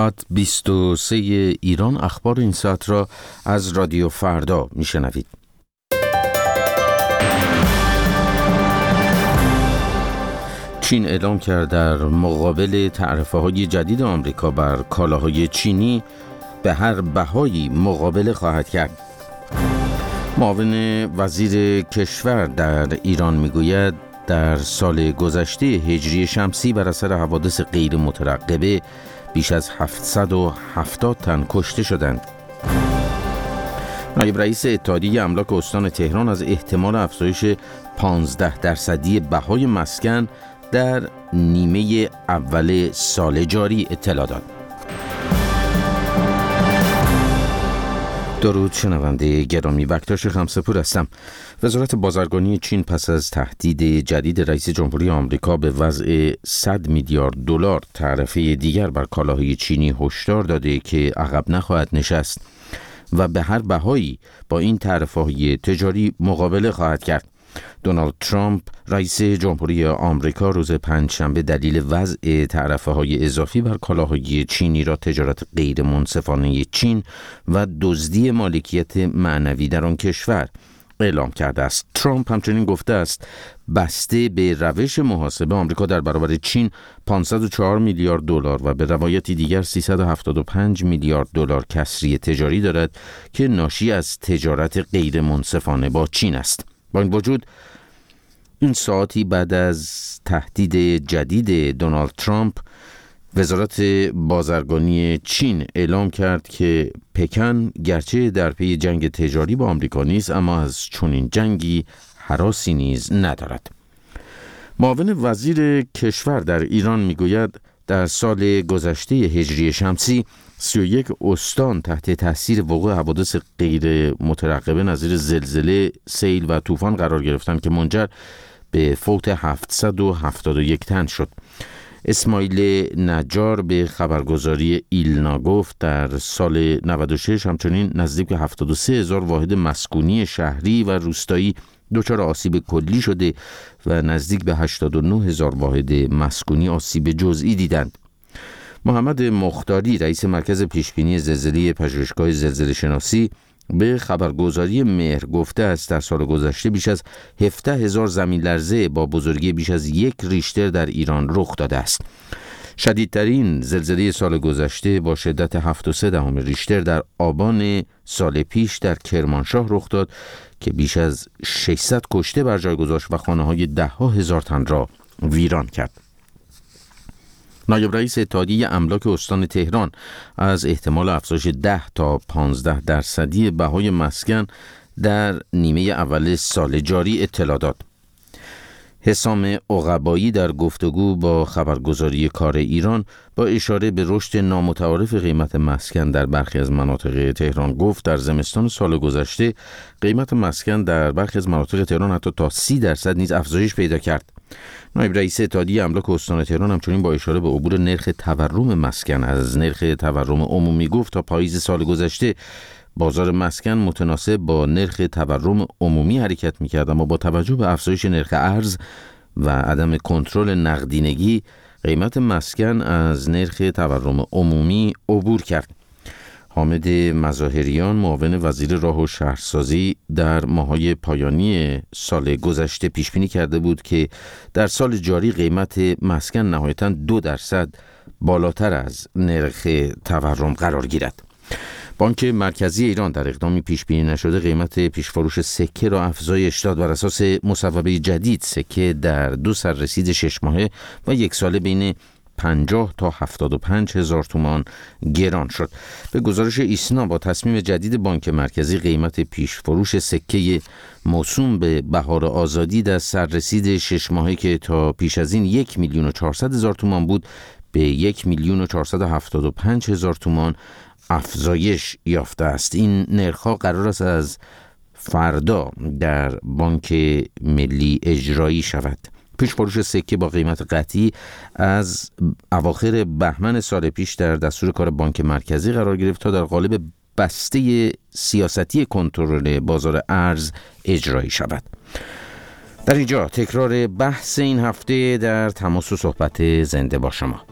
23 ایران اخبار این ساعت را از رادیو فردا میشنوید. چین اعلام کرد در مقابل تعرفه‌های جدید آمریکا بر کالاهای چینی به هر بهایی مقابله خواهد کرد. معاون وزیر کشور در ایران میگوید در سال گذشته هجری شمسی بر اثر حوادث غیر مترقبه بیش از 770 تن کشته شدند. نایب رئیس اتحادیه املاک استان تهران از احتمال افزایش 15% بهای مسکن در نیمه اول سال جاری اطلاع داد. درود شنونده گرامی، بکتاش خمسه‌پور هستم. وزارت بازرگانی چین پس از تهدید جدید رئیس جمهوری آمریکا به وضع 100 میلیارد دلار تعرفه دیگر بر کالاهای چینی هشدار داده که عقب نخواهد نشست و به هر بهایی با این تعرفه‌های تجاری مقابله خواهد کرد. دونالد ترامپ رئیس جمهوری آمریکا روز پنجشنبه دلیل وضع تعرفه‌های اضافی بر کالاهای چینی را تجارت غیر منصفانه چین و دزدی مالکیت معنوی در آن کشور اعلام کرده است. ترامپ همچنین گفته است بسته به روش محاسبه آمریکا در برابر چین 504 میلیارد دلار و به روایتی دیگر 375 میلیارد دلار کسری تجاری دارد که ناشی از تجارت غیر منصفانه با چین است. با این وجود این ساعتی بعد از تهدید جدید دونالد ترامپ، وزارت بازرگانی چین اعلام کرد که پکن گرچه در پی جنگ تجاری با آمریکا نیست، اما از چنین جنگی هراسی نیز ندارد. معاون وزیر کشور در ایران میگوید در سال گذشته هجری شمسی 31 استان تحت تاثیر وقوع حوادث غیر مترقبه نظیر زلزله، سیل و طوفان قرار گرفتند که منجر به فوت 771 تن شد. اسماعیل نجار به خبرگزاری ایلنا گفت در سال 96 همچنین نزدیک 73,000 واحد مسکونی شهری و روستایی دچار آسیب کلی شده و نزدیک به 89,000 واحد مسکونی آسیب جزئی دیدند. محمد مختاری رئیس مرکز پیشبینی زلزله پژوهشگاه زلزله شناسی به خبرگزاری مهر گفته است در سال گذشته بیش از 17,000 زمین لرزه با بزرگی بیش از 1 ریشتر در ایران رخ داده است. شدیدترین زلزله سال گذشته با شدت 7.3 ریشتر در آبان سال پیش در کرمانشاه رخ داد که بیش از 600 کشته بر جای گذاشت و خانه‌های 10,000 تن را ویران کرد. نایب رئیس اتحادیه املاک استان تهران از احتمال افزایش 10 تا 15% بهای مسکن در نیمه اول سال جاری اطلاع داد. حسام عقبایی در گفتگو با خبرگزاری کار ایران با اشاره به رشد نامتعارف قیمت مسکن در برخی از مناطق تهران گفت در زمستان سال گذشته قیمت مسکن در برخی از مناطق تهران حتی تا 30% نیز افزایش پیدا کرد. نایب رئیس اتحادیه املاک استان تهران همچنین با اشاره به عبور نرخ تورم مسکن از نرخ تورم عمومی گفت تا پاییز سال گذشته بازار مسکن متناسب با نرخ تورم عمومی حرکت می‌کرد، اما با توجه به افزایش نرخ ارز و عدم کنترل نقدینگی قیمت مسکن از نرخ تورم عمومی عبور کرد. حامد مظاهریان معاون وزیر راه و شهرسازی در ماه‌های پایانی سال گذشته پیش بینی کرده بود که در سال جاری قیمت مسکن نهایتاً 2% بالاتر از نرخ تورم قرار گیرد. بانک مرکزی ایران در اقدامی پیش بینی نشده قیمت پیش‌فروش سکه را افزایش داد. بر اساس مصوبه جدید سکه در 2 سررسید 6 ماهه و 1 ساله بین 50 تا 75 هزار تومان گران شد. به گزارش ایسنا با تصمیم جدید بانک مرکزی قیمت پیش‌فروش سکه موسوم به بهار آزادی در سررسید 6 ماهه که تا پیش از این 1,400,000 تومان بود به 1,475,000 تومان افزایش یافته است. این نرخ‌ها قرار است از فردا در بانک ملی اجرایی شود. پیش‌فروش سکه با قیمت قطعی از اواخر بهمن سال پیش در دستور کار بانک مرکزی قرار گرفت تا در قالب بسته سیاستی کنترل بازار ارز اجرایی شود. در اینجا تکرار بحث این هفته در تماس و صحبت زنده با شما.